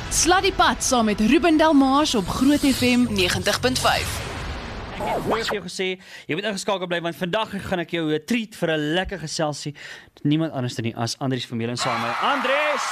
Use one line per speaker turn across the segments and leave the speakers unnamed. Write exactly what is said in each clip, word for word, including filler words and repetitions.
Sluddy Pad saam met Ruben Delmars op Groot F M
negentig punt vyf.
Ek het vroeër vir jou gesê, jy moet ingeskakel bly want vandag gaan ek jou 'n treat vir 'n lekker geselsie. Niemand anders nie as Andries Vermeulen saam met Andries.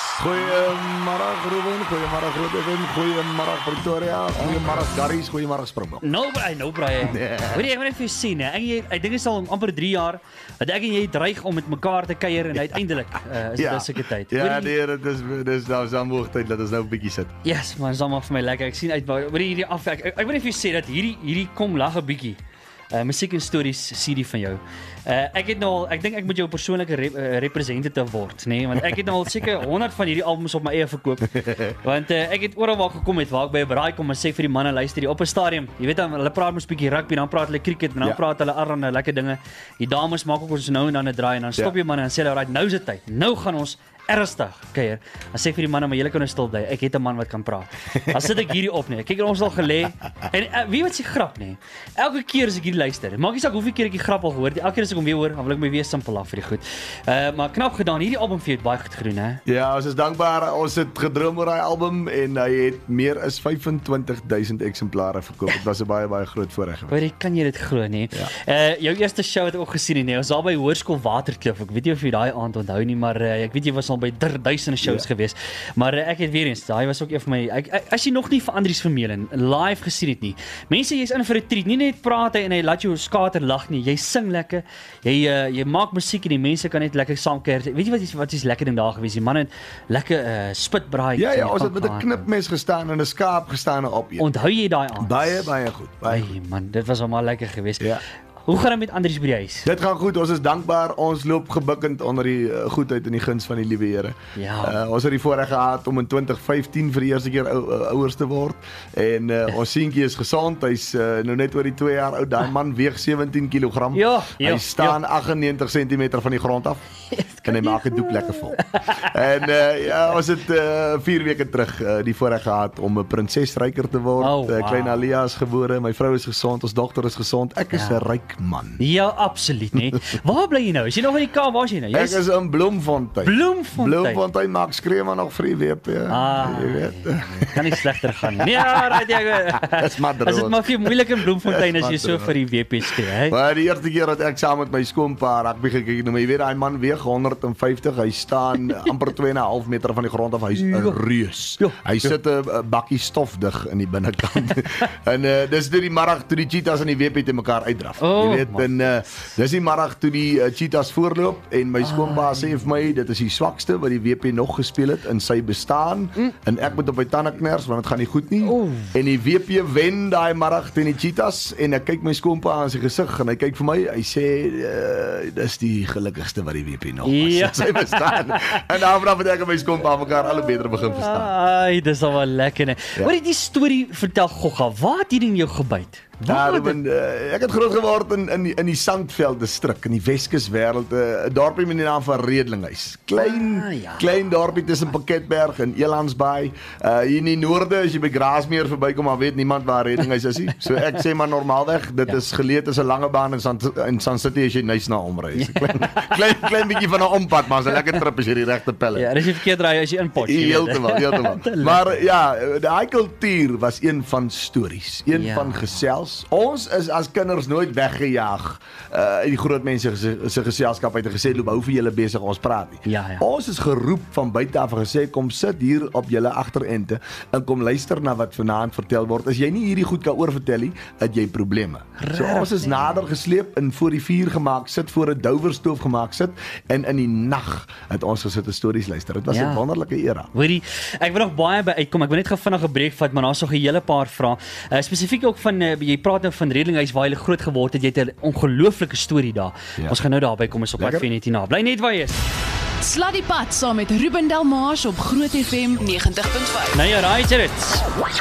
Goeiemôre Ruben, goeiemôre Groot F M, goeiemôre Pretoria, goeiemôre Garries, goeiemôre Springbok.
Nou braai, nou braai. Hoor jy, ek wil net vir jou sê, nee, ek jy, ek dink dit is al amper drie jaar dat ek en jy dreig om met mekaar te kuier en uiteindelik uh, is dit ja. Sulke tyd.
Ja, nee, dit is dis nou so hoogtyd dat ons nou 'n bietjie sit.
Yes, maar dit is almal vir my lekker. Ek sien uit waar hierdie af ek, ek, ek wil net vir jou sê dat hierdie hierdie kom lag 'n bietjie. Uh, musiek en stories C D van jou. Uh, ek het nou al, ek dink ek moet jou persoonlike rep, uh, representative word, nê, nee? Want ek het nou al seker honderd van hierdie albums op my eie verkoop. Want uh, ek het oral waar gekom het waar ek by 'n braai kom en sê vir die manne luister hier op 'n stadion. Jy weet dan hulle praat mos 'n bietjie rugby, dan praat hulle cricket en dan ja. praat hulle allerlei lekker dinge. Die dames maak ook ons nou en dan 'n draai en dan stop jy ja. manne en sê hulle, "Right, nou is dit tyd. Nou gaan ons ernstig kuier." Dan sê vir die manne, "Maar julle kan nou stil bly. Ek het 'n man wat kan praat." Dan sit ek hierdie op, nee. Kyk, ons al gelê. En uh, wie wat se grap, nee. Elke keer as ek hierdie luister, maak nie saak hoeveel keer ek die grap al gehoor het. Elke keer as ek hom weer hoor, dan wil ek my weer simpel af vir die goed. Uh, maar knap gedaan. Hierdie album vir jou het baie goed gedoen, hè?
Ja, ons is dankbaar. Ons het gedroom oor daai album en hy het meer as vyfentwintig duisend eksemplare verkoop. Dit was 'n baie baie groot voorreg.
Hoor, kan jy dit glo, nee? Ja. Uh, jou eerste show het ek ook gesien, nee. Ons was by Hoërskool Waterkloof. Ek weet nie of jy daai aand onthou nie, maar uh, ek weet jy was al by duisende shows ja. gewees. Maar uh, ek het weer eens, daai was ook een van my ek, ek, as jy nog nie vir Andries Vermeulen live gesien het nie. Mense, jy's in vir 'n treat. Nie net praat hy en hy laat jou skater lag nie. Jy sing lekker. Jy uh, jy maak musiek en die mense kan net lekker saam kuier. Weet jy wat is wat is lekker ding daar gewees? Die man het lekker uh, spitbraai.
Ja ja, ons het met 'n knipmes gestaan en 'n skaap gestaan en op.
Onthou jy daai aand?
Baie baie goed. Baie
Ay, man, dit was almal lekker geweest.
Ja.
Hoe gaan dit met Andries by die huis?
Dit gaan goed, ons is dankbaar. Ons loop gebukkend onder die uh, goedheid en die guns van die liewe Here.
Ja.
Uh, ons het die voorreg gehad om in twintig vyftien vir die eerste keer ou, uh, ouers te word. En uh, ons seentjie is gesond. Hy's uh, nou net oor die twee jaar oud. Daai man weeg sewentien kilogram.
Ja, ja,
hy staan
ja.
aggennegentig sentimeter van die grond af. En hy maak 'n doek lekker vol. En uh, ja, ons het uh, vier weke terug uh, die voorreg gehad om 'n prinsesryker te word.
Oh, wow.
uh, Klein Alia is gebore. My vrou is gesond. Ons dogter is gesond. Ek is 'n ja. ryk man.
Ja, absoluut nie. Waar bly jy nou? Is jy nog in die Kaap? Waar is jy nou? Jy
Ek is in Bloemfontein.
Bloemfontein.
Bloemfontein maak skree maar nog vir die W P.
Ah, jy weet. Kan nie slegter gaan nie. Nee, right, jy.
Dis maar droog.
Is dit maar vir moeilik in Bloemfontein as jy so vir die W P skree, hè?
Maar die eerste keer dat ek saam met my skoonpa rugby gekyk het, nou jy weet daai man weeg honderd en vyftig. Hy staan amper twee en 'n half meter van die grond af. Hy's 'n reus.
Jo.
Hy sit 'n bakkie stof dig in die binnekant. En uh, dis toe die middag toe die cheetahs en die W P te mekaar uitdraf.
Oh,
jy weet man. En uh, dis die middag toe die uh, cheetahs voorloop en my skoonpa sê vir my dit is die swakste wat die W P nog gespeel het in sy bestaan mm. en ek moet op my tande kners want dit gaan nie goed nie. Oh. En die W P wen daai middag teen die cheetahs en ek kyk my skoonpa aan sy gesig en hy kyk vir my, hy sê uh, dis die gelukkigste wat die W P nog was. Ja. Sy bestaan. En daarvan het ek en my skoonpa mekaar al beter begin verstaan.
Ai, dis al wel lekker, nee. Ja. Hoor jy die storie vertel Gogga, waar het hierdie in jou gebyt?
Ja, Ruben, uh, ek het groot geword in in die, in die Sandveld distrik in die Weskus wêreld, 'n uh, dorpie met die naam van Redlinghuis. Klein ah, ja. klein dorpie tussen Pakketberg en Elandsbaai. Uh hier in die noorde as jy by Grasmeer verbykom, maar weet niemand waar Redlinghuis is nie. So ek sê maar normaalweg, dit ja. is geleë tussen Lange Baan en San in Sun City as jy nuus na omry. So klein klein klein bietjie van 'n ompad, maar 'n lekker trip as jy die regte pelle.
Ja, dis jy verkeerd ry as jy inpot.
Heeltemal, heeltemal. Maar ja, daai kultuur was een van stories, een ja. van gesels. Ons is as kinders nooit weggejaag uh, uit die groot mense se geselskap uit en gesê loop hou vir julle besig ons praat nie.
Ja, ja.
Ons is geroep van buite af en gesê kom sit hier op julle agterente en kom luister na wat vanaand vertel word. As jy nie hierdie goed kan oorvertel nie, het jy probleme. So ons is nader gesleep en voor die vuur gemaak sit, voor 'n douwerstoof gemaak sit en in die nag het ons gesit en stories luister. Dit was 'n ja. wonderlike era.
Hoorie, ek wil nog baie by uitkom. Ek wil net gou vinnig 'n breek vat, maar daar's nog 'n hele paar vrae. Uh, spesifiek ook van uh, jy praat nou van Redlinghuis waar jy groot geword het. Jy het 'n ongelooflike storie daar. Ja. Ons gaan nou daarby kom, ons op pad vir net hierna. Bly net waar jy is.
Sluddy Pad saam met Ruben Delmars op Groot F M
negentig punt vyf.
Nou ja, right it.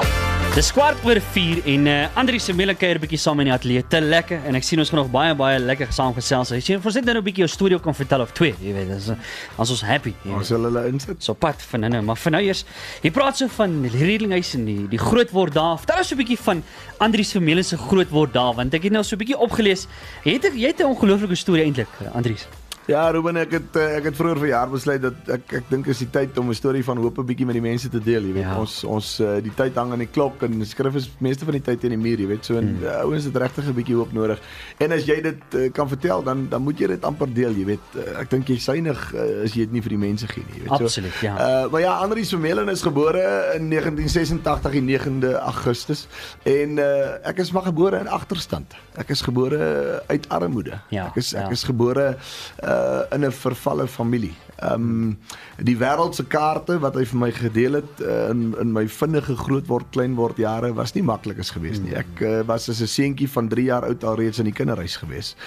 Dis kwart oor vier en uh, Andries Vermeulen kuier 'n bietjie saam in die ateljee. Te lekker en ek sien ons gaan nog baie baie lekker saam gesels. Jy sien, ons net nou 'n bietjie jou storie kan vertel of twee, jy weet. Dis as ons happy.
Ons sal hulle insit.
So pad van nou, maar vir nou eers. Jy praat so van Redlinghuis en die die groot word daar. Vertel ons so 'n bietjie van Andries Vermeulen se groot word daar want ek het nou so 'n bietjie opgelees. Jy het jy het 'n ongelooflike storie eintlik, Andries.
Ja, Ruben, ek het ek het vroeër verjaar besluit dat ek ek dink is die tyd om 'n storie van hoop 'n bietjie met die mense te deel, jy weet. Ja. Ons ons die tyd hang aan die klok en skrif is meeste van die tyd teen die muur, jy weet. So en hmm. ouens het regtig 'n bietjie hoop nodig. En as jy dit uh, kan vertel, dan dan moet jy dit amper deel, jy weet. Uh, ek dink jy synig uh, as jy dit nie vir die mense gee nie, jy weet.
Absoluut,
so,
ja.
Uh, maar ja, Andries Vermeulen is gebore in negentien sesentagtig, die negende Augustus en uh, ek is maar gebore in agterstand. Ek is gebore uit armoede.
Ja,
ek is ek
ja.
is gebore uh, in 'n vervalle familie. Um die wêreldse kaarte wat hy vir my gedeel het uh, in in my vinnige groot word klein word jare was nie maklik is geweest nie. Ek uh, was as 'n seentjie van drie jaar oud al reeds in die kinderhuis geweest.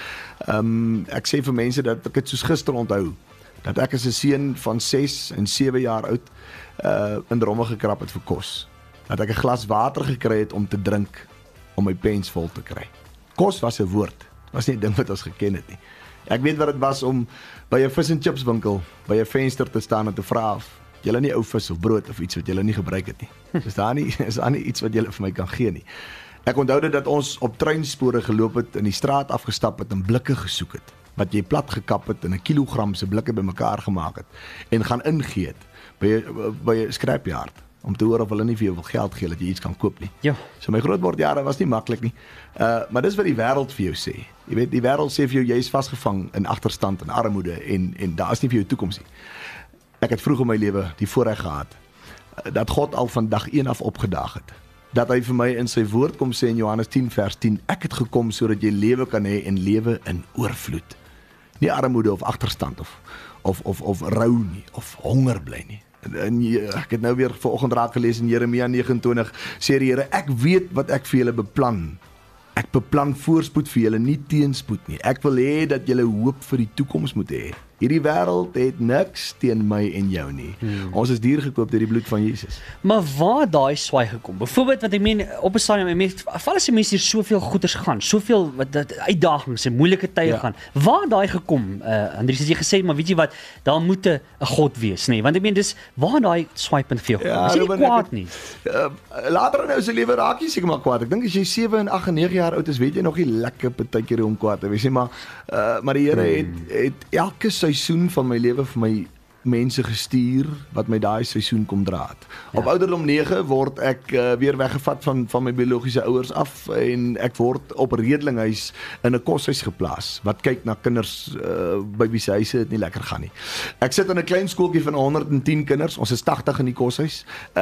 Um ek sê vir mense dat ek dit soos gister onthou dat ek as 'n seun van ses en sewe jaar oud uh in dromme gekrap het vir kos. Dat ek 'n glas water gekry het om te drink om my pens vol te kry. Kos was 'n woord. Was nie 'n ding wat ons geken het nie. Ek weet wat dit was om by 'n vis en chips winkel by 'n venster te staan en te vra of julle nie ou vis of brood of iets wat julle nie gebruik het nie. Is daar nie is daar nie iets wat julle vir my kan gee nie. Ek onthou dit dat ons op treinspore geloop het, in die straat afgestap het en blikke gesoek het wat jy plat gekap het en 'n kilogram se blikke bymekaar gemaak het en gaan ingee het by by 'n scrapyard om te hoor of hulle nie vir jou wil geld gee dat jy iets kan koop nie.
Ja.
So my grootwordjare was nie maklik nie. Uh maar dis wat die wêreld vir jou sê. Jy weet die wêreld sê vir jou jy is vasgevang in agterstand en armoede en en daar is nie vir jou toekoms nie. Ek het vroeg in my lewe die voorreg gehad uh, dat God al van dag een af opgedaag het. Dat hy vir my in sy woord kom sê in Johannes tien vers tien, ek het gekom sodat jy lewe kan hê en lewe in oorvloed. Nie armoede of agterstand of of of of rou nie of honger bly nie. En ek het nou weer vanoggend raak gelees in Jeremia nege en twintig, sê die Here, ek weet wat ek vir julle beplan. Ek beplan voorspoed vir julle, nie teenspoed nie. Ek wil hê dat julle hoop vir die toekoms moet hê. Hierdie wêreld het niks teen my en jou nie. Hmm. Ons is duur gekoop deur die bloed van Jesus.
Maar waar daai swaai gekom? Byvoorbeeld wat ek meen op 'n stadium, mense val as die mense hier soveel goeders gaan, soveel wat dat uitdagings en moeilike tye ja. gaan. Waar daai gekom? Uh Andries het jy gesê, maar weet jy wat, daar moet 'n God wees, nê? Nee? Want ek meen dis waar daai swaaipunt vir jou kom. Ja, is jy nie kwaad nie?
Uh, later in jou se lewe raak jy seker maar kwaad. Ek dink as jy sewe en agt en nege jaar oud is, weet jy nog nie lekker partykeer om kwaad te wees nie, maar uh maar die Here het het elke seisoen van my lewe vir my mense gestuur wat my daai seisoen kom dra het. Ja. Op ouderdom nege word ek uh, weer weggevat van van my biologiese ouers af en ek word op redelinghuis in 'n koshuis geplaas wat kyk na kinders uh, by wie se huise dit nie lekker gaan nie. Ek sit in 'n klein skooltjie van honderd en tien kinders. Ons is tagtig in die koshuis.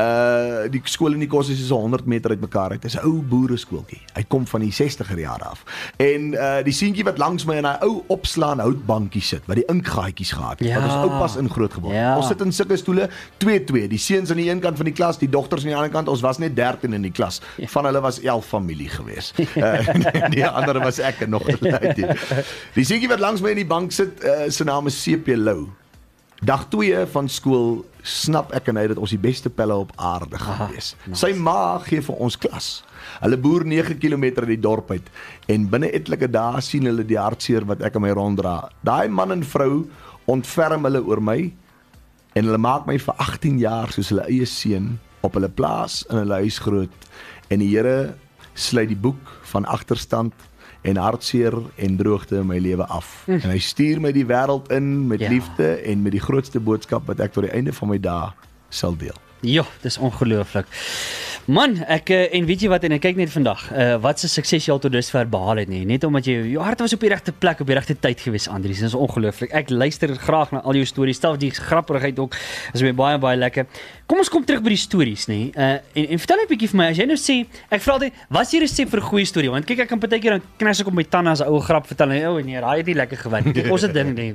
Uh die skool in die koshuis is honderd meter uitmekaar uit. Dit is 'n ou boereskooltjie. Hy kom van die sestiger jare af. En uh die seentjie wat langs my in 'n ou opslaan houtbankie sit wat die inkgaatjies gehad het. Ja. Wat ons oupas in groot geword. Ja. Ons sit in sulke stoele twee twee. Die seuns aan die een kant van die klas, die dogters aan die ander kant. Ons was net dertien in die klas. Ja. Van hulle was elf familie gewees. Ja. Uh, die ander was ek en nog gelyk. Die seentjie wat langs my in die bank sit, uh, sy naam is C P Lou. Dag twee van skool snap ek en hy dat ons die beste pelle op aarde gaan wees. Nice. Sy ma gee vir ons klas. Hulle boer nege kilometer uit die dorp uit en binne etlike dae sien hulle die hartseer wat ek aan my ronddra. Daai man en vrou ontferm hulle oor my en hulle maak my vir agtien jaar soos hulle eie seun op hulle plaas in hulle huis groot. En die Here sluit die boek van agterstand en hartseer en droogte in my lewe af. Mm. En hy stuur my die wêreld in met ja. liefde en met die grootste boodskap wat ek tot die einde van my dae sal deel.
Ja, dis ongelooflik. Man, ek en weet jy wat en ek kyk net vandag, uh, wat se sukses jy al tot dusver behaal het nie, net omdat jy jou hart was op die regte plek op die regte tyd gewees, Andries. Dit is ongelooflik. Ek luister graag na al jou stories, selfs die grappigheid ook. Is my baie baie lekker. Kom ons kom terug by die stories, nê. Uh, en en vertel net 'n bietjie vir my, as jy nou sê, ek vra altyd, wat is die resep vir 'n goeie storie? Want kyk ek kan partykeer dan knas ek op my tande as 'n ou grap vertel en o nee, daai het nie lekker gewerk nie. Ons het ding nee.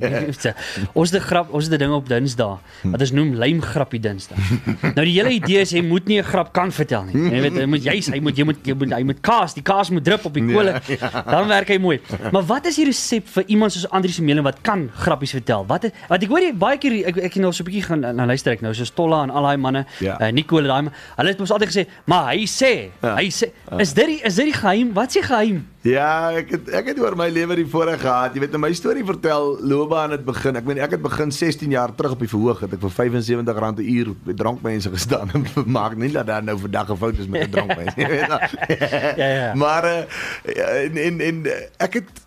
Ons het 'n grap, ons het 'n ding op Dinsdae wat ons noem lymgrappie Dinsdae. Nou die hele idee is jy moet nie 'n grap kan vertel nie. Jy weet, jy moet juis, hy moet jy moet jy moet hy moet kaas, die kaas moet drup op die kole. Ja, ja. Dan werk hy mooi. Maar wat is die resep vir iemand soos Andries Vermeulen wat kan grappies vertel? Wat wat ek hoor jy baie keer ek ek het nou so 'n bietjie gaan nou luister ek nou so Stolla en al daai manne, ja. uh, Nicole daai, hulle het mos altyd gesê, maar hy sê, ja. hy sê, is dit die, is dit die geheim? Wat is die geheim?
Ja, ek het ek het oor my lewe die voorreg gehad. Jy weet, my storie vertel loopbaan het begin. Ek meen ek het begin sestien jaar terug op die verhoog het ek vir vyf en sewentig rand 'n uur met drankmense gestaan en maak nie dat daar nou vandag 'n fout is met 'n drankmens, jy weet. Ja ja. Maar uh, en, en en ek het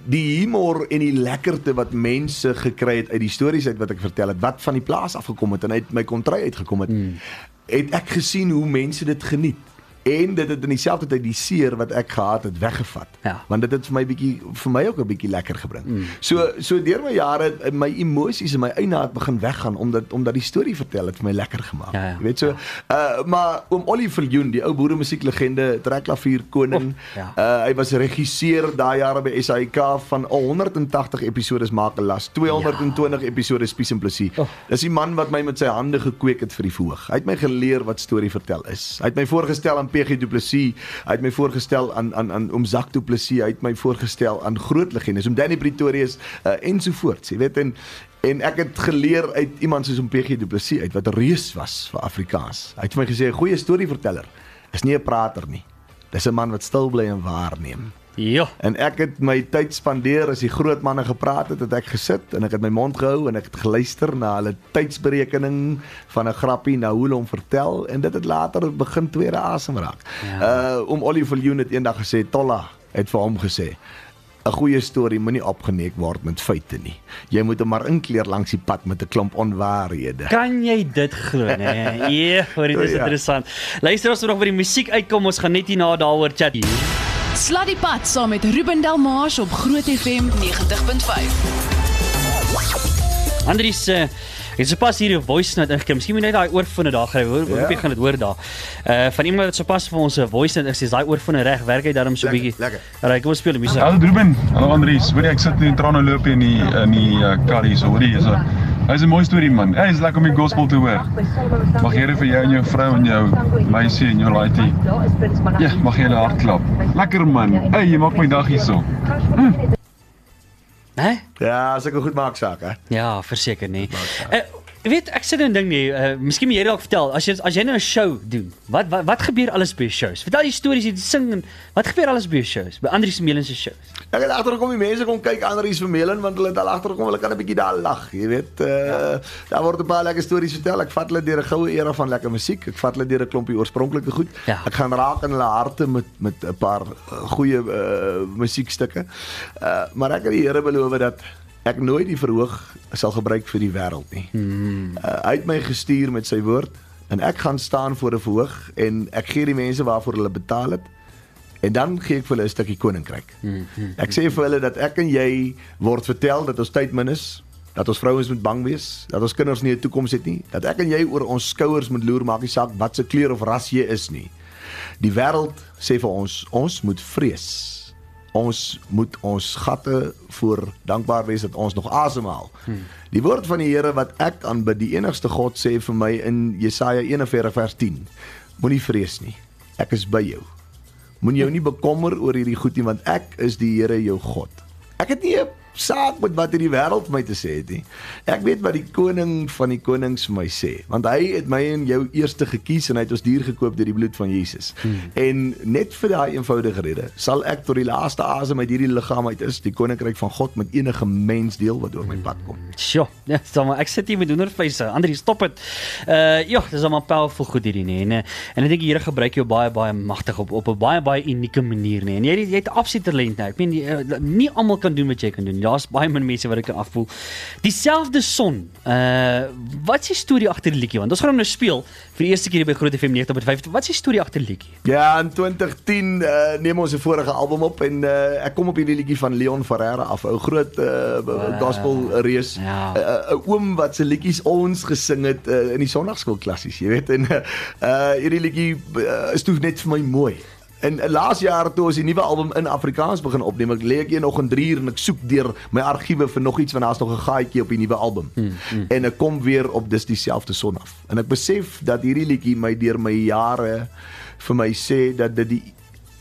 die humor en die lekkerte wat mense gekry het uit die stories uit wat ek vertel het, wat van die plaas afgekom het en uit my kontry uitgekom het, mm. het ek gesien hoe mense dit geniet. En dit het in dieselfde tyd die seer wat ek gehad het weggevat.
Ja.
Want dit het vir my bietjie vir my ook 'n bietjie lekker gebring. Mm. So so deur my jare my emosies en my eienaar het begin weggaan omdat omdat die storie vertel het vir my lekker gemaak.
Ja, ja.
Jy weet so, uh, maar oom Ollie Viljoen, die ou boere musieklegende, trekklavier koning.
Oh, ja.
uh, hy was regisseur daai jare by S A I K van al honderd en tagtig episodes Maak 'n Las, tweehonderd en twintig ja. episodes Spies en Plessis. Oh. Dis die man wat my met sy hande gekweek het vir die verhoog. Hy het my geleer wat storie vertel is. Hy het my voorgestel aan P G Du Plessis, hy het my voorgestel aan aan aan oom Zak Du Plessis, hy het my voorgestel aan groot legendes, oom Danny Pretorius uh, ensovoorts, jy weet, en en ek het geleer uit iemand soos oom P G Du Plessis uit wat 'n reus was vir Afrikaans. Hy het vir my gesê 'n goeie storieverteller is nie 'n prater nie. Dis 'n man wat stil bly en waarneem.
Ja.
En ek het my tyd spandeer as die groot manne gepraat het, het ek gesit en ek het my mond gehou en ek het geluister na hulle tydsberekening van 'n grappie na hoe hulle hom vertel en dit het later begin tweede asem raak. Ja. Uh om Ollie Viljoen het eendag gesê, Tolla het vir hom gesê, 'n goeie storie moenie opgeneek word met feite nie. Jy moet hom maar inkleer langs die pad met 'n klomp onwaarhede.
Kan jy dit glo, nee? Ja, hoor dit is ja. interessant. Luister ons nog by die musiek uitkom, ons gaan net hierna daaroor chat hier.
Slat die pad saam met Ruben Delmars op Groot F M
negentig punt vyf.
Andries, uh, het sopas hier 'n voice note ingekom. Miskien moet jy net daai oorfone daar kry. Hoor, hoor, jy gaan dit hoor daar. Uh van iemand wat sopas vir ons 'n voice note is, daai oorfone reg, werk hy daarom so 'n bietjie.
Lekker.
Alraai, kom ons speel die musiek.
Hallo Ruben, hallo Andries. Hoor jy ek sit in trane loop in die in die uh, kar hier so, hoor jy? So. Hy is 'n mooi storie man. Hy is lekker om die gospel te hoor. Mag Here vir jou en jou vrou en jou meisie en jou laaitie. Ja, mag jy 'n hart klap. Lekker man. Hey, jy maak my dag hierso. Hm.
Hè?
Ja, as ek 'n goed maak saak, hè.
Ja, verseker nie. Uh, weet, ek sê 'n ding nie, uh, miskien moet jy dalk vertel, as jy as jy nou 'n show doen, wat wat wat gebeur alles by shows? Vertel jy stories, jy sing en wat gebeur alles by shows? By Andries Vermeulen se shows?
Ek het agtergekom die mense kom kyk Andries Vermeulen want hulle het al agtergekom, hulle kan 'n bietjie daar lag, jy weet. Uh, ja. Daar word 'n paar lekker stories vertel. Ek vat hulle deur 'n goue era van lekker musiek. Ek vat hulle deur 'n klompie oorspronklike goed.
Ja.
Ek gaan raak in hulle harte met met 'n paar uh, goeie uh, musiekstukke. Uh, maar ek het die Here beloof dat ek nooit die verhoog sal gebruik vir die wêreld nie. Hmm. Uh, hy het my gestuur met sy woord en ek gaan staan voor 'n verhoog en ek gee die mense waarvoor hulle betaal het en dan gee ek vir hulle 'n stukkie koninkryk. Hmm. Ek sê vir hulle dat ek en jy word vertel dat ons tyd min is, dat ons vrouens moet bang wees, dat ons kinders nie 'n toekoms het nie, dat ek en jy oor ons skouers moet loer, maak nie saak wat se kleur of ras jy is nie. Die wêreld sê vir ons, ons moet vrees. Ons moet ons gatte voor dankbaar wees dat ons nog asemhaal. Hmm. Die woord van die Here wat ek aanbid, die enigste God, sê vir my in Jesaja eenenveertig vers tien. Moenie vrees nie. Ek is by jou. Moenie jou nie bekommer oor hierdie goed nie, want ek is die Here jou God. Ek het nie 'n saak met wat hierdie wêreld vir my te sê het nie. Ek weet wat die koning van die konings vir my sê, want hy het my en jou eerste gekies en hy het ons dier gekoop deur die bloed van Jesus. Hmm. En net vir daai eenvoudige rede sal ek tot die laaste asem uit hierdie liggaam uit is, die koninkryk van God met enige mens deel wat oor my pad kom.
Sjoe, ja, sommer ek sit hier met hoendervleise. Andries, stop dit. Uh ja, dis almal powerful goed hierdie nie. En en ek dink die Here gebruik jou baie baie magtig op op 'n baie baie unieke manier nie. En jy jy het absolute talent nou. Ek meen uh, nie almal kan doen wat jy kan doen. Daar's baie min mense wat ek kan afvoel. Dieselfde son. Uh wat is die storie agter die liedjie? Want ons gaan hom nou speel vir die eerste keer by Groot F M negentig punt vyf. Wat is die storie agter die liedjie?
Ja, in twintig tien uh, neem ons 'n vorige album op en uh, ek kom op hierdie liedjie van Leon Ferreira af, 'n groot uh, uh, gospel reus. 'n ja. uh, uh, oom wat se liedjies ons gesing het uh, in die sonnaarskool klassies, jy weet. En uh hierdie liedjie uh, is toe net vir my mooi. En laas jaar toe ons die nuwe album in Afrikaans begin opneem, ek lê ek hier nog in drie uur en ek soek deur my argiewe vir nog iets want daar's nog 'n gaatjie op die nuwe album. Hmm, hmm. En ek kom weer op dis dieselfde son af. En ek besef dat hierdie liedjie my deur my jare vir my sê dat dit die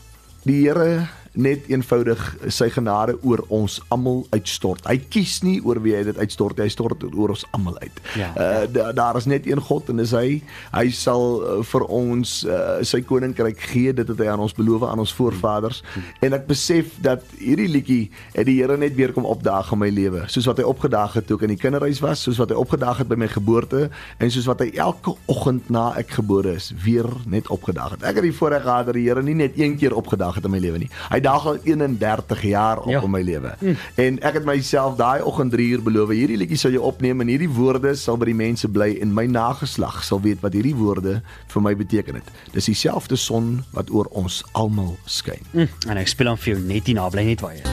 die Here net eenvoudig sy genade oor ons almal uitstort. Hy kies nie oor wie hy dit uitstort, hy stort oor ons almal uit. Ja, uh, ja. da, daar is net een God en dis hy. Hy sal uh, vir ons uh, sy koninkryk gee, dit het hy aan ons beloof, aan ons voorvaders. Hmm. En ek besef dat hierdie liedjie het die Here net weer kom opdaag in my lewe, soos wat hy opgedaag het toe ek in die kinderhuis was, soos wat hy opgedaag het by my geboorte en soos wat hy elke oggend na ek gebore is weer net opgedaag het. Ek het die voorreg gehad dat die Here nie net een keer opgedaag het in my lewe nie. Hy dag al eenendertig jaar op
Ja.
in my lewe. Mm. En ek het myself daai oggend drie uur beloof, hierdie liedjie sal jy opneem en hierdie woorde sal by die mense bly en my nageslag sal weet wat hierdie woorde vir my beteken het. Dis dieselfde son wat oor ons almal skyn.
Mm, en ek speel hom vir jou net hierna, bly net waar jy is.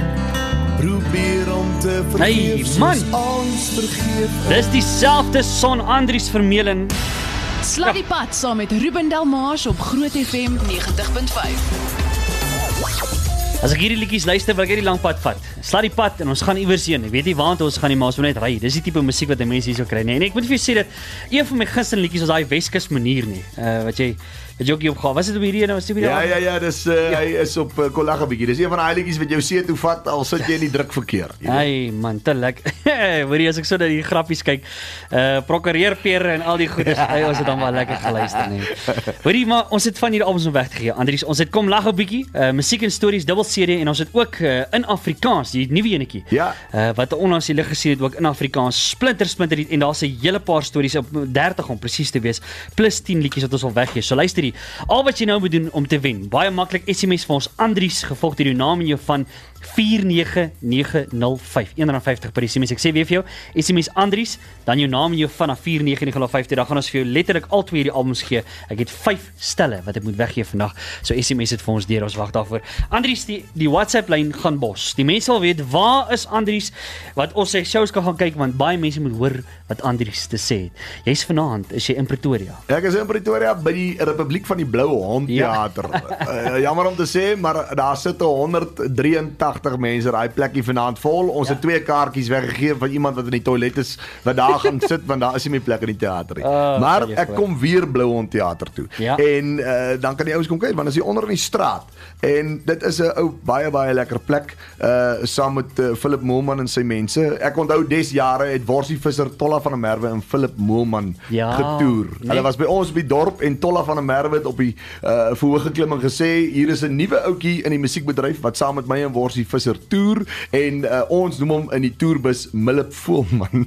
Probeer om te
Hey, man.
ons vergeef.
Dis dieselfde son Andries Vermeulen.
Slat die pad saam met Ruben Delmars op Groot F M
negentig punt vyf.
As ek hierdie liedjies luister, wil ek hierdie lang pad vat. Slat die pad en ons gaan iewers heen. Ek weet nie waar ons gaan nie, maar ons moet net ry. Dis die tipe musiek wat mense hier sou kry, nee. En ek moet vir jou sê dat een van my gunsteling liedjies was daai Weskus manier nie. Uh wat jy wat jy ook hier opgaan. Was dit op hierdie ene? Was dit op hierdie?
Ja ja ja, dis uh, ja. Hy is op uh, Kollaga bietjie. Dis een van daai liedjies wat jou see toe vat al sit jy in die drukverkeer.
Hey man, te lekker. Hoorie as ek so na die grappies kyk, uh prokureurpere en al die goeders. Hey, ons het dan maar lekker geluister nee. Hoorie, maar ons het van hierdie albums om weg te gee. Andries, ons het kom lag 'n bietjie, uh musiek en stories dubbel C D en ons het ook uh, in Afrikaans, die nuwe enetjie.
Ja.
Uh wat onlangs die lig gesien het ook in Afrikaans, splinter splinter en daar's 'n hele paar stories op dertig om presies te wees, plus tien liedjies wat ons wil weggee. So luister hier. Al wat jy nou moet doen om te wen. Baie maklik S M S vir ons Andries gevolg deur jou naam en jou van vier nege nege nul vyf. een rand vyftig per S M S. Ek sê weer vir jou, S M S Andries, dan jou naam en jou van na vier nege nege nul vyf. Dan gaan ons vir jou letterlik al twee hierdie albums gee. Ek het vyf stelle wat ek moet weggee vandag. So S M S het vir ons deur, ons wag daarvoor. Andries, die die WhatsApp lyn gaan bos. Die mense wil weet waar is Andries wat ons sy shows kan gaan kyk want baie mense moet hoor wat Andries te sê het. Jy's vanaand is jy in Pretoria.
Ek is in Pretoria by die Republiek van die Blou Hond Theater. Ja. uh, jammer om te sê, maar daar sit honderd drieëntagtig mense daai plekkie vanaand vol. Ons ja. het twee kaartjies weggegee van iemand wat in die toilet is wat daar gaan sit want daar is nie meer plek in die teater nie.
Oh,
maar ek kom weer Blou Hond Theater toe.
Ja.
En uh, dan kan die ouens kom kyk want dit is hier onder in die straat. En dit is 'n ou baie baie lekker plek uh saam met uh, Philip Moelman en sy mense. Ek onthou des jare het Worsie Visser, Tolla van der Merwe en Philip Moelman
ja,
getoer. Nee. Hulle was by ons op die dorp en Tolla van der Merwe het op die uh verhoog geklim en gesê hier is 'n nuwe ouetjie in die musiekbedryf wat saam met my en Worsie Visser toer en uh, ons noem hom in die toerbus Philip Moelman.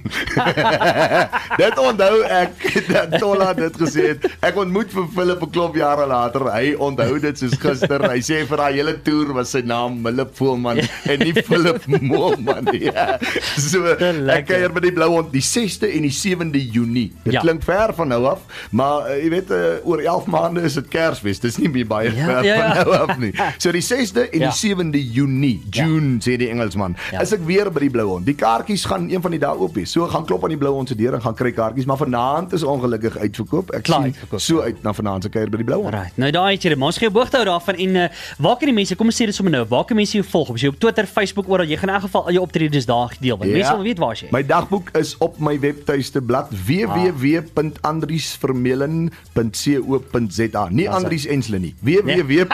Dit onthou ek dat Tolla dit gesê het. Ek ontmoet vir Philip 'n klop jare later. Hy onthou dit soos gister. Hy sê vir daai hele toer was sy naam Philip Moelman en nie Philip Moelman nie. Ja. So ek kuier by die Blou Hond die sesde en die sewende Junie. Dit
ja.
klink ver van nou af, maar uh, jy weet uh, oor elf maande is dit Kersfees. Dis nie meer baie
ja,
ver
ja, ja.
van nou af nie. So die sesde en
ja.
die sewende Junie, June ja. sê die Engelsman. Ja. Is ek weer by die Blou Hond. Die kaartjies gaan een van die dae oop wees. So gaan klop aan die Blou Hond se deur en gaan kry kaartjies, maar vanaand is ongelukkig uitverkoop. Ek
Klaar,
sien
uitverkoop.
so uit na vanaand se kuier by die Blou Hond.
Right. Nou daai het jy, maar ons gee 'n boogte hou daarvan en uh, waar kan die mense, kom ons sê dit sommer nou, waar kan mense jou volg? Op jy op Twitter, Facebook oral, jy gaan in elk geval al jou optredes daar gedeel, want ja. mense wil weet waar jy.
My dagboek is op my webtuiste blad w w w punt andriesvermeulen punt co punt z a. Nie Andries Ensle nie. w w w.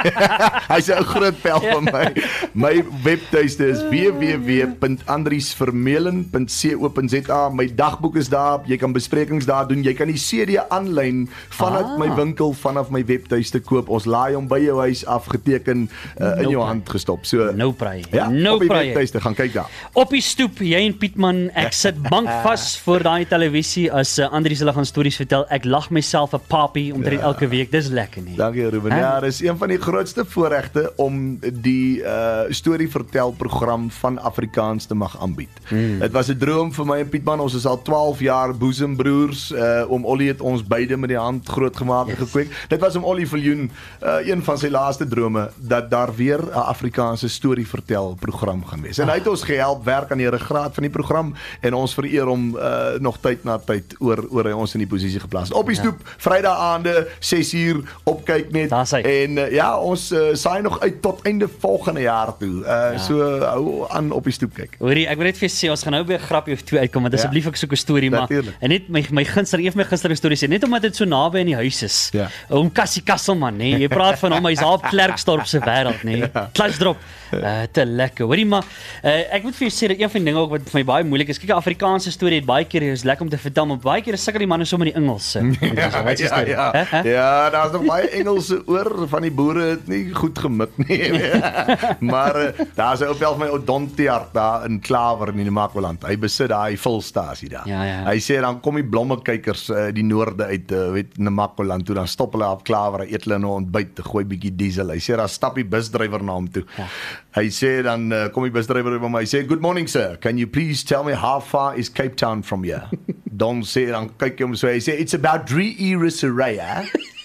Hy's 'n groot pel van my. My webtuiste is w w w punt andriesvermeulen punt co punt z a. My dagboek is daar. Jy kan besprekings daar doen. Jy kan die C D aanlyn vanuit ah. my winkel vanaf my webtuiste koop. Ons laai hom by jou huis afgeteken uh, in
no
jou
pray.
hand gestop. So
no pray.
Ja,
no
op die
pray.
webtuiste gaan kyk daar.
Op die stoep, jy en Pietman, ek sit bankvas voor daai televisie as uh, Andries hulle gaan stories vertel. Ek lag myself 'n papie omtrent ja. elke week. Dis lekker nie.
Dankie Ruben. Huh? Ja, dis een van die grootste voorregte om die uh storie vertel program van Afrikaans te mag aanbied. Dit mm. was 'n droom vir my en Pietman. Ons is al twaalf jaar boesembroers. Uh om Ollie het ons beide met die hand grootgemaak yes. en gekweek. Dit was om Ollie Viljoen uh een van sy laaste drome dat daar weer 'n Afrikaanse storie vertel program gaan wees. En hy het ons gehelp werk aan die ruggraat van die program en ons vereer hom uh nog tyd na tyd oor oor hy ons in die posisie geplaas het. Op die stoep, ja. Vrydag aande ses uur op kyk net. En uh, ja, ons uh, saai nog uit tot einde volgende jaar toe. Uh ja. So uh, hou aan op die stoep kyk.
Hoorie, ek wil net vir jou sê ons gaan nou weer 'n grappie of twee uitkom want ja. asseblief ek soek 'n storie maar en net my my gunsteling, een van my gunsteling stories sê net omdat dit so naby aan die huis is.
Ja.
Om Cassie Kasselman, nê. Jy praat van hom, hy's half Klerksdorp se wêreld, nê. Ja. Kluisdrop. Uh, te lekker. Hoorie maar uh, ek moet vir jou sê dat een van die dinge ook wat vir my baie moeilik is. Kyk, 'n Afrikaanse storie het baie keer is lekker om te vertel, maar baie keer sukkel die manne sommer die Engels. Uh,
ja, ja, ja, ja. He, he? ja, daar's nog baie Engelse oor van die boere het nie goed gemik nie. Maar maar uh, daar's 'n ou pel van my ou Dontiart daar in Klawer in die Namakoland. Hy besit daai volstasie daar.
Ja, ja.
Hy sê dan kom die blommekykers uh, die noorde uit uh, weet Namakoland toe, dan stop hulle op Klawer, eet hulle nou ontbyt, gooi bietjie diesel. Hy sê daar stap die busdrywer na hom toe. Ja. Hy sê dan uh, kom die busdrywer by my, hy sê good morning sir, can you please tell me how far is Cape Town from here? Don sê dan kyk hy hom so, hy sê it's about drie ure se ry, hè?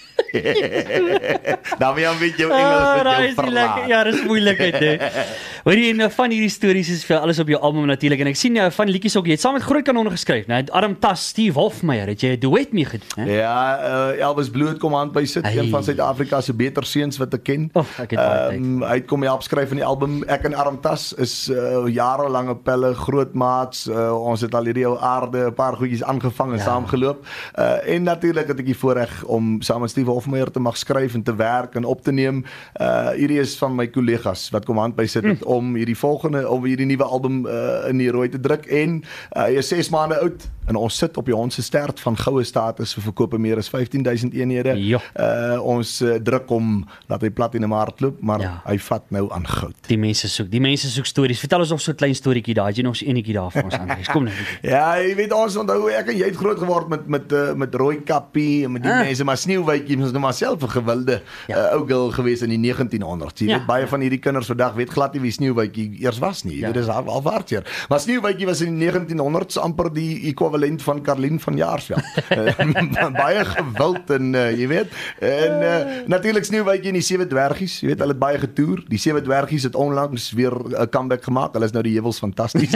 Dan weer een beetje jou Engels met jou verlaat.
Ja, dat is moeilijkheid, hè. Hoor jy, nou, van hierdie stories is vir alles op jou album natuurlijk, en ek sien jou van liedjies ook, jy het saam met Groot Kanon geskryf, nou, Adam Tas, Steve Hofmeyer, het jy 'n duet mee gedoen, hè?
Ja, uh, Elvis Blue het kom aan by sit,
hey.
een van Suid-Afrika se beter seuns wat ek ken.
Oh, ek het baie
um, hy het kom help skryf in die album. Ek en Adam Tas is uh, jarelange pelle, groot maats, uh, ons het al hierdie ou aarde, 'n paar goedjies aangevang en ja. saamgeloop, uh, en natuurlik het ek die voorreg om saam met Steve Hofmeyer te mag skryf en te werk en op te neem. Uh, hierdie is van my kollegas wat kom hand by sit mm. om hierdie volgende, om hierdie nuwe album uh, in die rooi te druk, en uh, hy is ses maande oud, en ons sit op die Honse Stert van goue status, vir verkope meer as vyftien duisend eenhede. Uh, ons uh, druk om, laat hy platinum hardloop, maar ja. hy vat nou aan goud.
Die mense soek, die mense soek stories. Vertel ons nog so 'n klein storieetjie daar, het jy nog so enetjie daar vir ons Andries? Kom nou.
Ja, jy weet ons onthou ek en jy het groot geword met met uh, met Rooi Kappie en met die ah. mense, maar Sneeuwwitjie is nou maar self 'n gewilde ja. uh, ou girl gewees in die negentienhonderd. Jy ja. weet baie ja. van hierdie kinders vandag weet glad nie wie Sneeuwwitjie eers was nie. Jy ja. weet dis al waarteer. Maar Sneeuwwitjie was in die negentienhonderd's amper die ekwivalent van Karlien van Jaarsveld. Baie gewild en uh, jy weet, en uh, natuurlik Sneeuwwitjie en die Sewe Dwergies, jy weet hulle het baie getoer. Die Sewe Dwergies het onlangs weer 'n comeback gemaak. Hulle is nou die Heuwels Fantasties.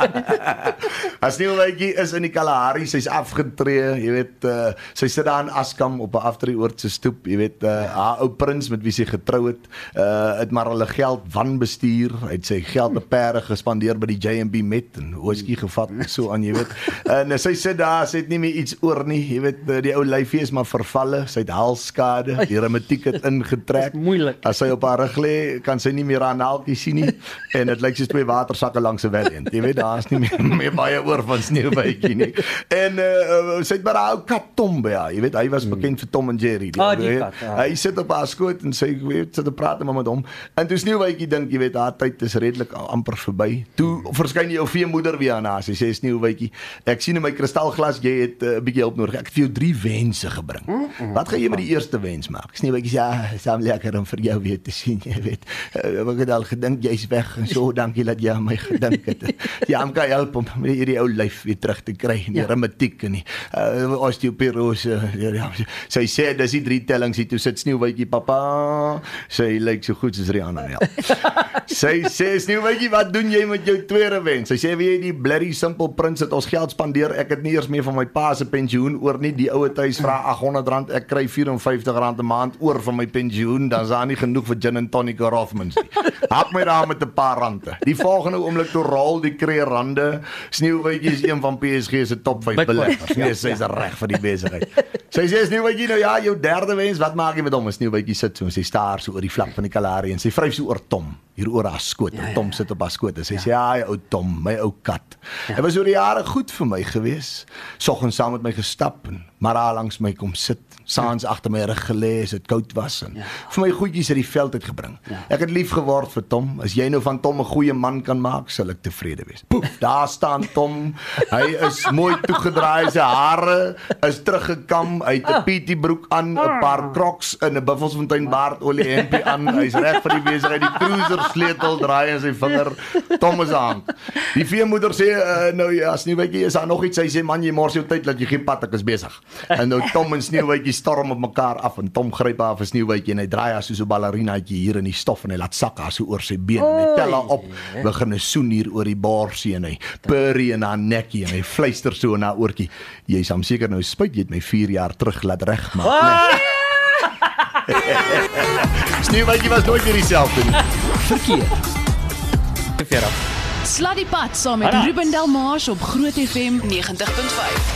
As Sneeuwwitjie is in die Kalahari, sy's afgetree, jy weet, uh, sy sit daar in Askam op 'n aftreeoord se stoep, jy weet, uh, haar ou prins met wie sy getrou het, uh, het maar hulle geld wanbestuur, het sy geld op perde gespandeer by die J and B Met en whisky gevat, so aan, jy weet. En uh, sy sit daar, sy het nie meer iets oor nie, jy weet, uh, die ou lyfie is maar vervalle, sy het halsskade, die reumatiek het ingetrek.
Moeilik.
As sy op haar rug lê, kan sy nie meer haar naaltjie sien nie, en dit lyk soos twee watersakke langs 'n valiant. Jy weet, daar is nie meer, meer baie oor van Sneeuwwitjie nie. En uh, sy het maar haar ou kat Tom by haar, jy weet, hy was bekend vir Tom en Jerry.
Ah, die kat, ja.
Hy sit op haar skoot en sy weet, sit te praat met hom. En toe Sneeuwwitjie dink, jy weet, haar tyd is redelik amper verby. Toe verskyn jou veemoeder weer aan haar. Sy sê Sneeuwwitjie, ek sien in my kristalglas jy het 'n uh, bietjie hulp nodig. Ek het vir jou drie wense gebring. Mm -hmm. Wat gaan jy met die eerste wens maak? Sneeuwwitjie sê, ja, is dan lekker om vir jou weer te sien, jy weet. Uh, ek het al gedink jy's weg en so, dankie dat jy aan my gedink het. Ja, ek kan help om hierdie ou lyf weer terug te kry, die ja. reumatiek en die uh, osteoporose. Ja, sy sê dis die drie tellings hier, toe sit Sneeuwwitjie, papa, sy lyk so goed soos Rihanna Nel. Sy sê, Sneeuwwitjie, wat doen jy met jou tweede wens? Sy sê, weet jy, die bloody simple prins het ons geld spandeer, ek het nie eers meer van my pa se pensioen oor nie, die ouwe thuis vra agt honderd rand, ek kry vyf en vyftig rand 'n maand oor van my pensioen, dan is daar nie genoeg vir gin and tonic or Rothmans nie. Hap my daar met 'n paar rande. Die volgende oomblik toe rol die kreerande, Sneeuwwitjie is een van P S G se top vyf beleggers. Nee, sy is reg vir die besigheid. Sy sê, Sneeuwwitjie, nou ja, jou derde wens, wat maak jy met hom? Sneeuwwitjie sit so, en sy staar so oor die vlak van die Kalahari, en sy vryf so oor Tom, hier oor haar skoot, ja, ja. Tom sit op haar skoot, en sy ja. sê, ja, ou Tom, my ou kat. Ja. Hy was oor die jare goed vir my gewees, soggens saam met my gestap, en maar daar langs my kom sit, saans ja. agter my rug gelê, as dit koud was, en ja. vir my goedjies uit die veld uitgebring. Ja. Ek het lief geword vir Tom, as jy nou van Tom 'n goeie man kan maak, sal ek tevrede wees. Poef, daar staan Tom, hy is mooi toegedraai, sy hare is teruggekam, hy het 'n P T broek aan, 'n paar Crocs en 'n Buffelsfontein baardolie hempie aan, hy's reg vir die besigheid, die cruiser sleutel draai in sy vinger, Tom is aan. Die veemoeder sê, uh, nou ja, Sneeuwwitjie, is daar nog iets? Hy sê, man, jy mors jou tyd, laat jy geen pad, ek is besig. En nou Tom en Sneeuwwitjie storm op mekaar af, en Tom gryp haar vir Sneeuwwitjie, en hy draai haar soos 'n ballerinaatjie hier in die stof, en hy laat sak haar so oor sy been, en hy tel haar op, begin 'n soen hier oor die borsie, en hy purrie in haar nekkie, en hy fluister so in haar oortjie, jy sal seker nou spyt, jy het my vier jaar terug laat regmaak. Nee. Sneeuwwitjie was nooit weer dieselfde nie.
Verkeer. Verkeer.
Slat die pad saam met Ruben Delmars op Groot F M
negentig punt vyf.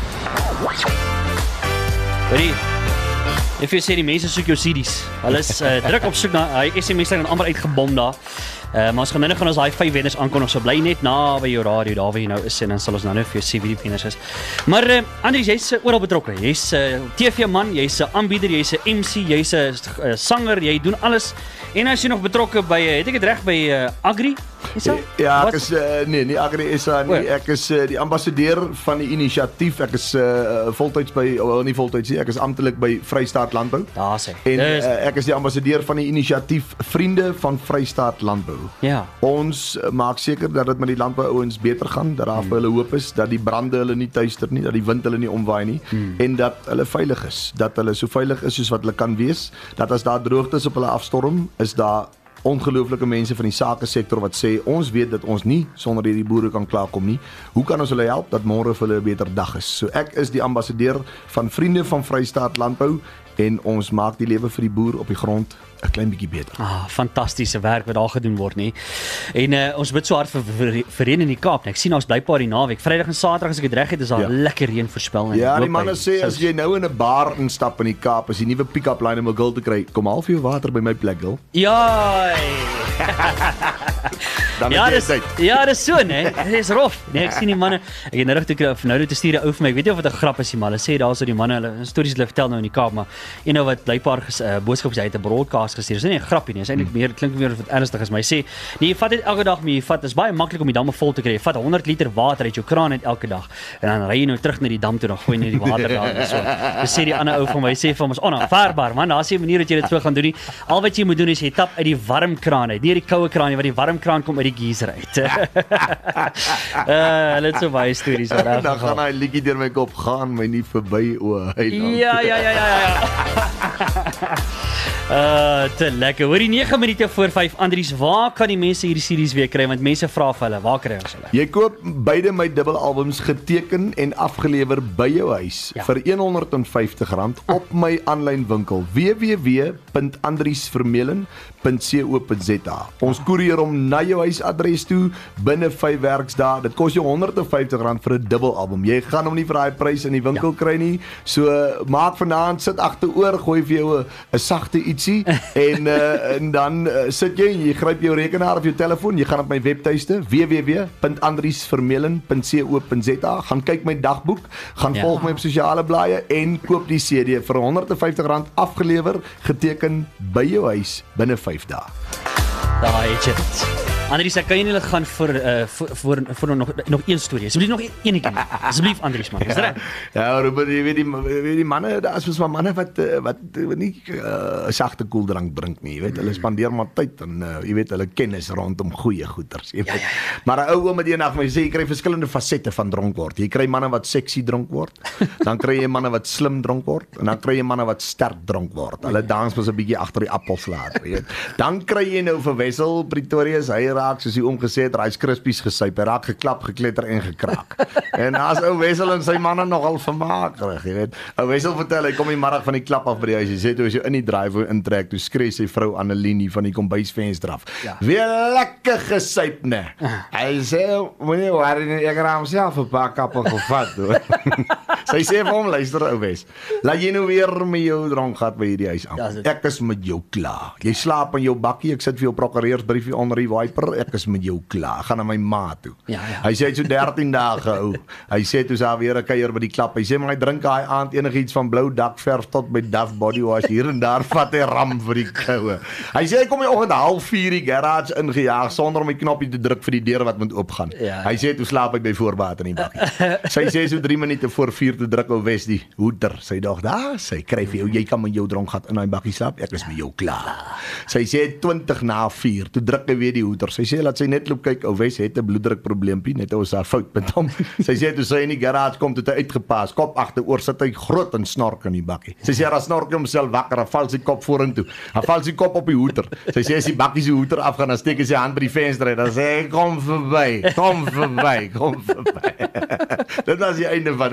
Hoorie, if jy sê die mense soek jou C D's, hulle is uh, druk op soek na, hy S M S en amper uitgebom daar. Uh, maar ons gaan nou nog gaan ons daai vyf wenners aankondig, so bly net na by jou radio daar waar jy nou is en dan sal ons nou net vir jou sê wie die wenners is. Maar uh, Andries, jy's uh, oral betrokke. Jy's 'n uh, T V-man, jy's 'n aanbieder, jy's 'n M C, jy's 'n uh, sanger, jy doen alles. En as jy nog betrokke by, uh, het ek dit reg by uh, Agri? Is dat?
Ja, ek
Wat?
is uh, nee, nie Agri S A nie.
O.
Ek is uh, die ambassadeur van die inisiatief. Ek is uh, voltyds by oh, nie voltyds nie. Ek is amptelik by Vrystaat Landbou.
Daar sê.
En
Dis-
uh, ek is die ambassadeur van die inisiatief Vriende van Vrystaat Landbou.
Ja.
Ons uh, maak seker dat dit met die landbououens beter gaan, dat daar vir hulle hoop is, dat die brande hulle nie tuister nie, dat die wind hulle nie omwaai nie hmm. en dat hulle veilig is, dat hulle so veilig is soos wat hulle kan wees, dat as daar droogtes op hulle afstorm, is daar ongelooflike mense van die sake sektor wat sê ons weet dat ons nie sonder hierdie boere kan klaarkom nie. Hoe kan ons hulle help dat môre vir hulle 'n beter dag is? So ek is die ambassadeur van Vriende van Vrystaat Landbou en ons maak die lewe vir die boer op die grond 'n klein bietjie beter.
Ah, fantastiese werk wat daar gedoen word nie. En uh, ons bid so hard vir, vir, vir reën in die Kaap. Nee, ek sien ons blykbaar die naweek. Vrydag en Saterdag as ek dit reg het, is daar
Ja.
lekker reën voorspel.
Ja, die manne sê as jy nou in 'n bar instap in die Kaap, as die nuwe pick-up line om 'n girl te kry, kom half jou water by my plek, girl.
Ja.
Dan
Ja,
het jy
dis
tyd.
ja, dis so, né? Dit is rof. Nee, ek sien die manne. Ek het nou reg toe kry nou toe te stuur 'n ou vir my. Ek weet nie of dit 'n grap is nie, maar hulle sê daarso die manne, hulle stories hulle vertel nou in die Kaap, maar een ou wat blykbaar 'n uh, boodskap sê hy het 'n broadcast gestuur. Dis nie 'n grappie nie. Dis eintlik meer klink meer of dit ernstig is, maar hy sê, nee, jy vat dit elke dag, maar jy vat is baie maklik om die damme vol te kry. Jy vat honderd liter water uit jou kraan uit elke dag en dan ry jy nou terug na die dam toe, dan gooi jy net die water daar en so. Dis sê die ander ou van my, hy sê vir ons onaanvaarbaar, man. Daar's nie 'n manier dat jy dit so gaan doen nie. Al wat jy moet doen is jy tap uit die warm kraan uit, nie die koue kraan nie, want die warm kraan kom uit die geyser uit. uh, hulle het so baie stories daar.
En dan gaan hy liedjie deur my kop gaan, my nie verby o. Hy dan.
Ja, ja, ja, ja, ja. Uh, te lekker. Hoor die nege minute voor vyf. Andries, waar kan die mense hierdie series weer kry? Want mense vra vir hulle, waar kry ons hulle?
Jy koop beide my dubbelalbums geteken en afgelewer by jou huis
Ja.
vir R een vyftig op my aanlyn winkel w w w punt andriesvermeulen punt co punt z a. Ons koerier hom na jou huisadres toe binne vyf werksdae. Dit kos jou R een vyftig vir 'n dubbelalbum. Jy gaan hom nie vir daai prys in die winkel ja. kry nie. So maak vanaand sit agteroor, gooi vir jou 'n 'n sagte ietsie en uh, en dan uh, sit jy en jy gryp jou rekenaar of jou telefoon, jy gaan op my webtuiste w w w punt andriesvermeulen punt co punt z a, gaan kyk my dagboek, gaan
Ja.
volg my op sosiale blaaie en koop die C D vir R een vyftig afgelewer, geteken by jou huis binne vyf dae.
Daai het jy dit. Andries, ek kan jy nie gaan vir uh, vir, vir, vir nog nog een storie. Asseblief nog een enetjie. Asseblief Andries man. Is dit reg?
Ja, Ruben, jy weet die, weet die manne, daar is mos maar manne wat uh, wat uh, nie 'n uh, sagte koeldrank drink nie, jy weet, hulle spandeer maar tyd en uh, jy weet hulle kennis rondom goeie goeders, jy weet. Ja, ja, ja. Maar 'n ou oom het eendag my sê jy kry verskillende fasette van dronk word. Jy kry manne wat seksie dronk word, dan kry jy manne wat slim dronk word en dan kry jy manne wat sterk dronk word. Hulle dans mos 'n bietjie agter die appelslaat, jy weet. Dan kry jy nou vir Wessel Pretoria, hy raak soos hy omgesê het, Rice Krispies gesuip, hy raak geklap, gekletter en gekraak. En as ou Wessel en sy manne nogal vermaakrig, jy weet. Ou Wessel vertel hy kom die middag van die klap af by die huis, hy sê toe as jy in die driveway intrek, toe skree sy vrou Annelinie van die kombuisvenster af. Ja. Weer lekker gesuip, né? Hy sê moenie worry nie, ek raam self 'n paar kappe gevat hoor. Sy sê vir hom, luister ou Wes, laat jy nou weer met jou dronk gehad by hierdie huis aan.
Ja,
Ek is met jou klaar. Jy slaap in jou bakkie, ek sit vir jou prokureursbriefie onder die wiper, ek is met jou klaar. Gaan na my ma toe.
Ja, ja.
Hy sê hy het so dertien dae gehou. Hy sê toe sy weer 'n kuier by die klap. Hy sê maar hy drink daai aand enigiets van blou dakverf tot by Dove body wash hier en daar vat hy ram vir die koue. Hy sê hy kom die oggend half vier die garage ingejaag sonder om die knoppie te druk vir die deur wat moet oopgaan.
Ja.
Hy sê toe slaap hy by voorbaat in die bakkie. Sy sê so drie minute voor vier te druk ou Wes die hoeder. Sy dog, "Daar, sy kry vir jou, jy kan met jou dronk gat in daai bakkie slaap. Ek is met jou klaar." Sy sê twintig na vier, toe druk hy weer die hoeder. Sy sê laat sy net loop kyk, ou Wes het 'n bloeddruk probleempie, net ons daar fout met hom. Sy sê toe sy in die garage kom, toe hy uitgepas, kop agteroor sit hy groot en snork in die bakkie. Sy sê daar snork hy homself wakker, dan val sy kop vorentoe. Dan val sy kop op die hoeder. Sy sê as die bakkie se hoeder afgaan, dan steek hy sy hand by die venster uit. Dan sê hy kom verby, kom verby, kom verby. Dit was die einde van ou Wes.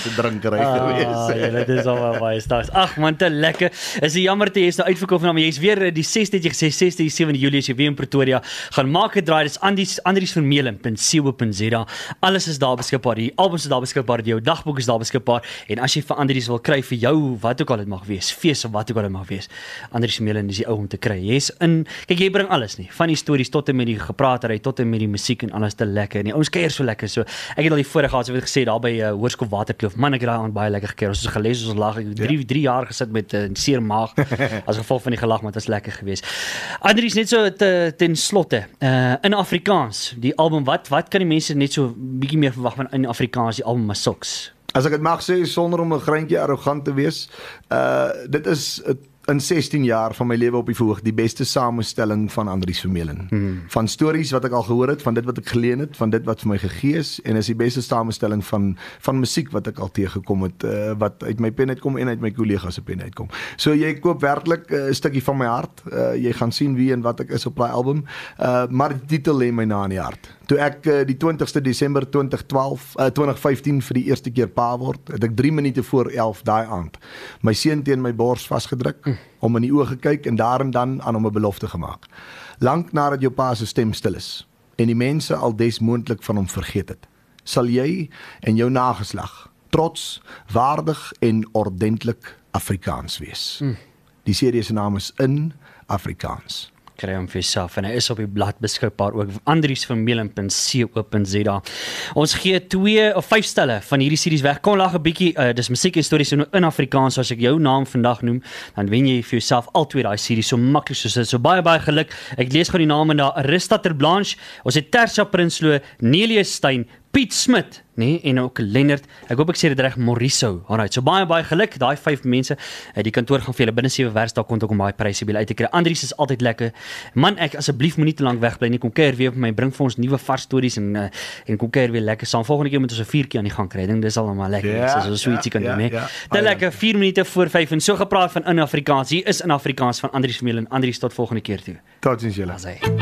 se drinkery
Ah,
gewees.
ja, dit is al baie staas. Ag man, te lekker. Is die jammer te jy's nou uitverkoop nou, maar jy's weer die sesde, jy gesê sesde, die sewende Julie is jy weer in Pretoria. Gaan maak 'n draai. Dis Andries Andries Vermeulen punt co punt za. Alles is daar beskikbaar. Die albums is daar beskikbaar, jou dagboek is daar beskikbaar. En as jy vir Andries wil kry vir jou wat ook al dit mag wees, fees of wat ook al dit mag wees, Andries Vermeulen is die ou om te kry. Jy's in kyk jy bring alles nie. Van die stories tot en met die gepraatery tot en met die musiek en alles te lekker. En die ouens kuier so lekker. So ek het al die voorreg gehad, so het gesê daar by uh, Hoërskool Waterkloof. Man, ek het daai aand baie lekker gekuier. Ons het gelees, ons lag. Ek het drie, drie jaar gesit met 'n uh, seer maag as gevolg van die gelag, maar dit is lekker geweest. Andries, net so te, ten slotte, uh, in Afrikaans, die album, wat wat kan die mense net so bietjie meer verwag van in Afrikaans, die album Masoks?
As ek dit mag sê sonder om 'n greintjie arrogant te wees, uh dit is 'n in sestien jaar van my lewe op die verhoog die beste samestelling van Andries Vermeulen. Hmm. Van stories wat ek al gehoor het, van dit wat ek geleen het, van dit wat vir my gegee is, en is die beste samestelling van van musiek wat ek al teëgekom het, uh, wat uit my pen uitkom en uit my kollegas se pen uitkom. So jy koop werklik 'n uh, stukkie van my hart. Uh, jy gaan sien wie en wat ek is op daai album. Uh, maar die titel lê my na in die hart. Toe ek uh, die twintigste Desember twintig twaalf, uh, twintig vyftien vir die eerste keer pa word, het ek drie minute voor elf daai aand my seun teen my bors vasgedruk, mm. om in die oë gekyk en daarin dan aan hom 'n belofte gemaak. Lank nadat jou pa se stem stil is en die mense al desmoontlik van hom vergeet het, sal jy en jou nageslag trots, waardig en ordentlik Afrikaans wees. Mm. Die serie se naam is In Afrikaans.
Kry hom vir jouself en hy is op die blad beskikbaar ook, Andries Vermeulen punt co punt za. Ons gee twee of vyf stelle van hierdie series weg. Kom lag 'n bietjie, uh, dis musiek en stories in Afrikaans, so as ek jou naam vandag noem, dan wen jy vir jouself al twee daai series so maklik soos dit. So baie baie geluk. Ek lees gou die name daar: Arista Ter Blanche, ons het Tersia Prinsloo, Nelius Steyn, Piet Smit, nee, en ook Lennard. Ek hoop ek sê dit reg, Moriso. Alright, so baie baie geluk. Daai vyf mense, die kantoor gaan vir julle binne sewe werksdae kon ook om daai pryse by uit te kry. Andries is altyd lekker. Man, ek asseblief moenie te lank wegbly nie. Kom kuier weer op my, bring vir ons nuwe vars stories en uh, en kom kuier weer lekker saam. Volgende keer moet ons 'n viertjie aan die gang kry. Ek dink dis almal lekker.
Ja,
so so ietsie kan
ja,
doen, hè.
ja.
Dit lekker vier minute voor vyf en so gepraat van in Afrikaans. Hier is in Afrikaans van Andries Vermeulen. Andries, tot volgende keer toe.
Totsiens julle.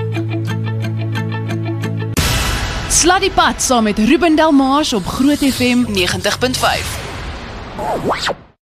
Sluddy Pad saam met Ruben Delmars op Groot F M
negentig punt vyf.